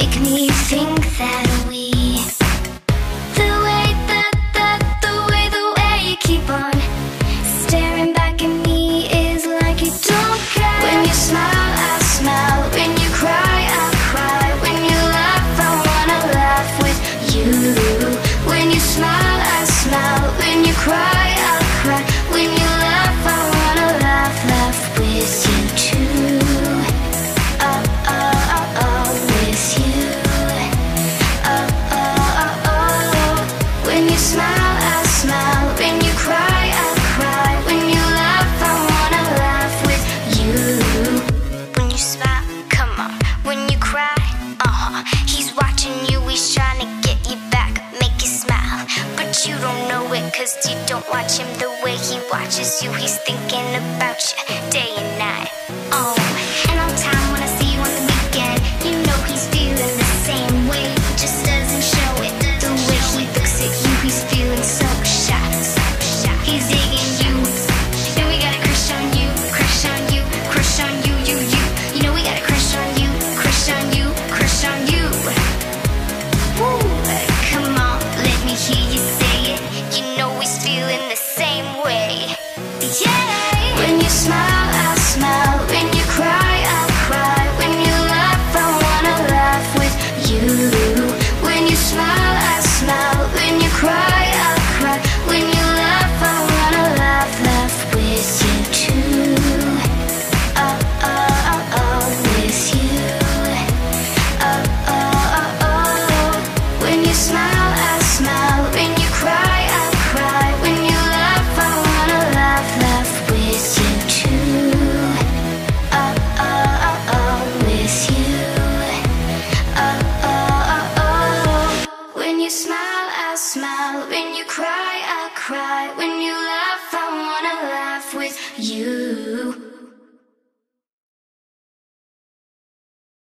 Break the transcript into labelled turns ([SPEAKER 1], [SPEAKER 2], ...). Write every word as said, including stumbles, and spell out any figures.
[SPEAKER 1] make me think that we, the way that, that, the way, the way you keep on staring back at me is like you don't care. When you smile, I smile. When you cry, I cry. When you laugh, I wanna laugh with you. When you smile, I smile. When you cry, I cry. When you laugh, I wanna laugh, laugh with you too. Oh, oh, oh, oh, with you. Oh, oh, oh, oh. When you smile, I smile. When you cry, I cry. When you laugh, I wanna laugh with you. When you smile, come on. When you cry, uh-huh. He's watching you, he's trying to get you back, make you smile. But you don't know it, cause you don't watch him the way he watches you. He's thinking about you day and night.